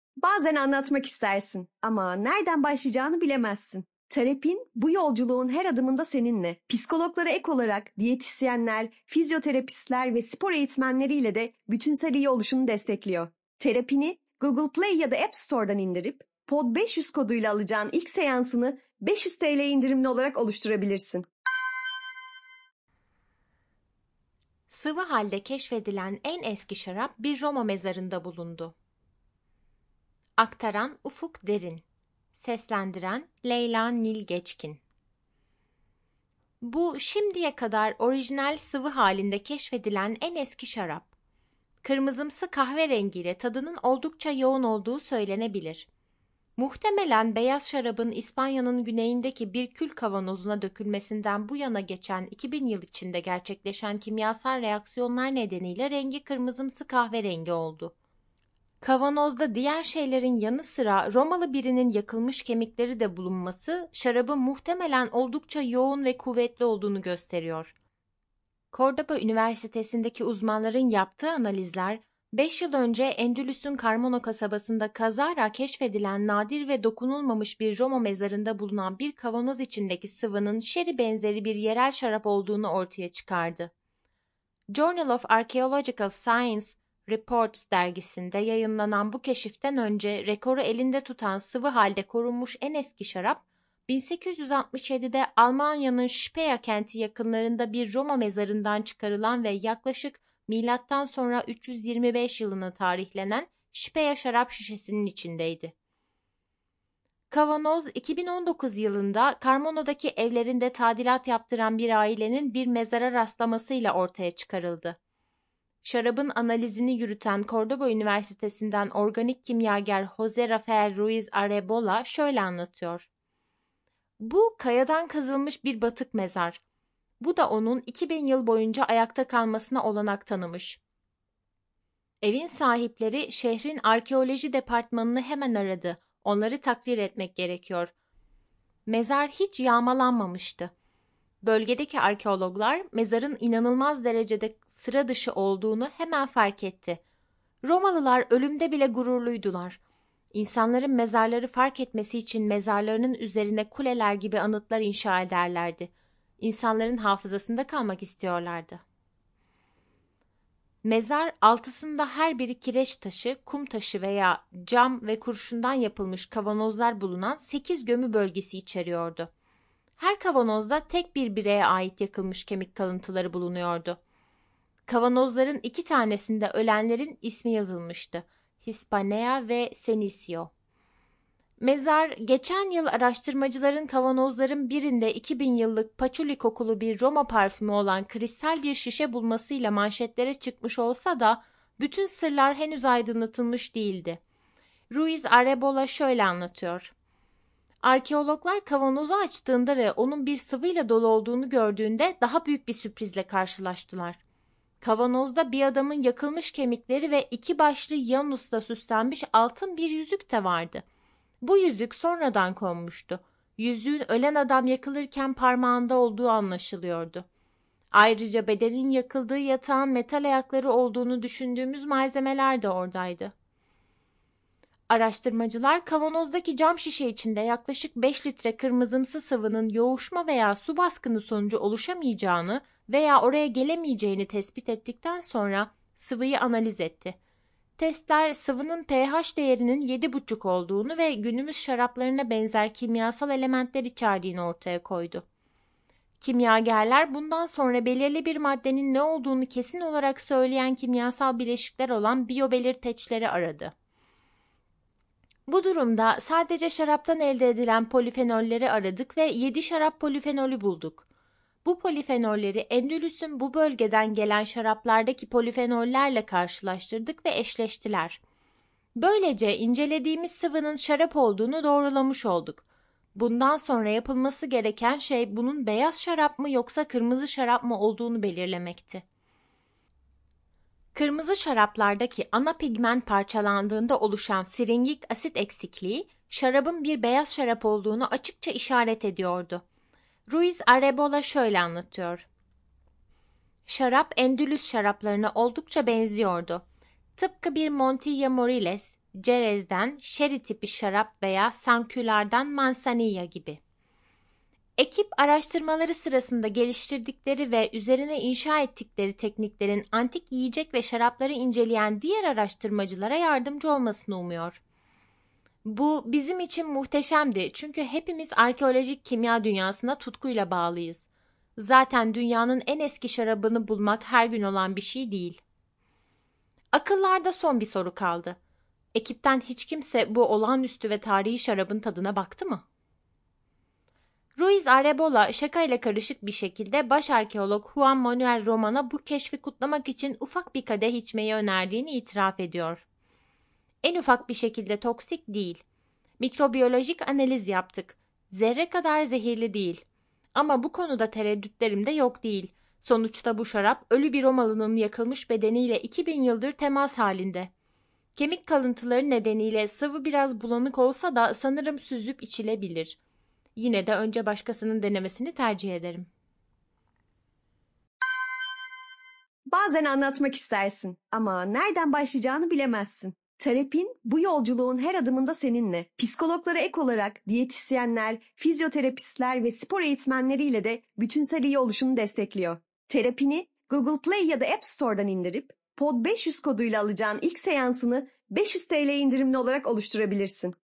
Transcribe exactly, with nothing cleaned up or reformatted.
Bazen anlatmak istersin ama nereden başlayacağını bilemezsin. Terapin bu yolculuğun her adımında seninle. Psikologlara ek olarak diyetisyenler, fizyoterapistler ve spor eğitmenleriyle de bütünsel iyi oluşunu destekliyor. Terapini Google Play ya da App Store'dan indirip Pod beş yüz koduyla alacağın ilk seansını beş yüz T L indirimli olarak oluşturabilirsin. Sıvı halde keşfedilen en eski şarap bir Roma mezarında bulundu. Aktaran Ufuk Derin, seslendiren Leyla Nil Geçkin. Bu şimdiye kadar orijinal sıvı halinde keşfedilen en eski şarap. Kırmızımsı kahverengiyle tadının oldukça yoğun olduğu söylenebilir. Muhtemelen beyaz şarabın İspanya'nın güneyindeki bir kül kavanozuna dökülmesinden bu yana geçen iki bin yıl içinde gerçekleşen kimyasal reaksiyonlar nedeniyle rengi kırmızımsı kahverengi oldu. Kavanozda diğer şeylerin yanı sıra Romalı birinin yakılmış kemikleri de bulunması şarabın muhtemelen oldukça yoğun ve kuvvetli olduğunu gösteriyor. Cordoba Üniversitesi'ndeki uzmanların yaptığı analizler, beş yıl önce Endülüs'ün Carmona kasabasında kazara keşfedilen nadir ve dokunulmamış bir Roma mezarında bulunan bir kavanoz içindeki sıvının şeri benzeri bir yerel şarap olduğunu ortaya çıkardı. Journal of Archaeological Science Reports dergisinde yayınlanan bu keşiften önce rekoru elinde tutan sıvı halde korunmuş en eski şarap, bin sekiz yüz altmış yedide Almanya'nın Speyer kenti yakınlarında bir Roma mezarından çıkarılan ve yaklaşık milattan sonra üç yüz yirmi beş yılına tarihlenen Speyer şarap şişesinin içindeydi. Kavanoz iki bin on dokuz yılında Carmona'daki evlerinde tadilat yaptıran bir ailenin bir mezara rastlamasıyla ortaya çıkarıldı. Şarabın analizini yürüten Cordoba Üniversitesi'nden organik kimyager Jose Rafael Ruiz Arebola şöyle anlatıyor. Bu kayadan kazılmış bir batık mezar. Bu da onun iki bin yıl boyunca ayakta kalmasına olanak tanımış. Evin sahipleri şehrin arkeoloji departmanını hemen aradı. Onları takdir etmek gerekiyor. Mezar hiç yağmalanmamıştı. Bölgedeki arkeologlar mezarın inanılmaz derecede sıra dışı olduğunu hemen fark etti. Romalılar ölümde bile gururluydular. İnsanların mezarları fark etmesi için mezarlarının üzerine kuleler gibi anıtlar inşa ederlerdi. İnsanların hafızasında kalmak istiyorlardı. Mezar altısında her biri kireç taşı, kum taşı veya cam ve kurşundan yapılmış kavanozlar bulunan sekiz gömü bölgesi içeriyordu. Her kavanozda tek bir bireye ait yakılmış kemik kalıntıları bulunuyordu. Kavanozların iki tanesinde ölenlerin ismi yazılmıştı. Hispanea ve Senisio. Mezar, geçen yıl araştırmacıların kavanozların birinde iki bin yıllık paçuli kokulu bir Roma parfümü olan kristal bir şişe bulmasıyla manşetlere çıkmış olsa da bütün sırlar henüz aydınlatılmış değildi. Ruiz Arebola şöyle anlatıyor. Arkeologlar kavanozu açtığında ve onun bir sıvıyla dolu olduğunu gördüğünde daha büyük bir sürprizle karşılaştılar. Kavanozda bir adamın yakılmış kemikleri ve iki başlı Janus'la süslenmiş altın bir yüzük de vardı. Bu yüzük sonradan konmuştu. Yüzüğün ölen adam yakılırken parmağında olduğu anlaşılıyordu. Ayrıca bedenin yakıldığı yatağın metal ayakları olduğunu düşündüğümüz malzemeler de oradaydı. Araştırmacılar kavanozdaki cam şişe içinde yaklaşık beş litre kırmızımsı sıvının yoğuşma veya su baskını sonucu oluşamayacağını veya oraya gelemeyeceğini tespit ettikten sonra sıvıyı analiz etti. Testler sıvının pH değerinin yedi buçuk olduğunu ve günümüz şaraplarına benzer kimyasal elementler içerdiğini ortaya koydu. Kimyagerler bundan sonra belirli bir maddenin ne olduğunu kesin olarak söyleyen kimyasal bileşikler olan biyobelirteçleri aradı. Bu durumda sadece şaraptan elde edilen polifenolleri aradık ve yedi şarap polifenolü bulduk. Bu polifenolleri Endülüs'ün bu bölgeden gelen şaraplardaki polifenollerle karşılaştırdık ve eşleştiler. Böylece incelediğimiz sıvının şarap olduğunu doğrulamış olduk. Bundan sonra yapılması gereken şey bunun beyaz şarap mı yoksa kırmızı şarap mı olduğunu belirlemekti. Kırmızı şaraplardaki ana pigment parçalandığında oluşan siringik asit eksikliği, şarabın bir beyaz şarap olduğunu açıkça işaret ediyordu. Ruiz Arebola şöyle anlatıyor. Şarap Endülüs şaraplarına oldukça benziyordu. Tıpkı bir Montilla Moriles, cerezden sherry tipi şarap veya sankülardan manzanilla gibi. Ekip araştırmaları sırasında geliştirdikleri ve üzerine inşa ettikleri tekniklerin antik yiyecek ve şarapları inceleyen diğer araştırmacılara yardımcı olmasını umuyor. Bu bizim için muhteşemdi çünkü hepimiz arkeolojik kimya dünyasına tutkuyla bağlıyız. Zaten dünyanın en eski şarabını bulmak her gün olan bir şey değil. Akıllarda son bir soru kaldı. Ekipten hiç kimse bu olağanüstü ve tarihi şarabın tadına baktı mı? Ruiz Arebola şakayla karışık bir şekilde baş arkeolog Juan Manuel Roman'a bu keşfi kutlamak için ufak bir kadeh içmeyi önerdiğini itiraf ediyor. En ufak bir şekilde toksik değil. Mikrobiyolojik analiz yaptık. Zerre kadar zehirli değil. Ama bu konuda tereddütlerim de yok değil. Sonuçta bu şarap ölü bir Romalı'nın yakılmış bedeniyle iki bin yıldır temas halinde. Kemik kalıntıları nedeniyle sıvı biraz bulanık olsa da sanırım süzüp içilebilir. Yine de önce başkasının denemesini tercih ederim. Bazen anlatmak istersin ama nereden başlayacağını bilemezsin. Terapin bu yolculuğun her adımında seninle. Psikologlara ek olarak diyetisyenler, fizyoterapistler ve spor eğitmenleriyle de bütünsel iyi oluşunu destekliyor. Terapini Google Play ya da App Store'dan indirip Pod beş yüz koduyla alacağın ilk seansını beş yüz T L indirimli olarak oluşturabilirsin.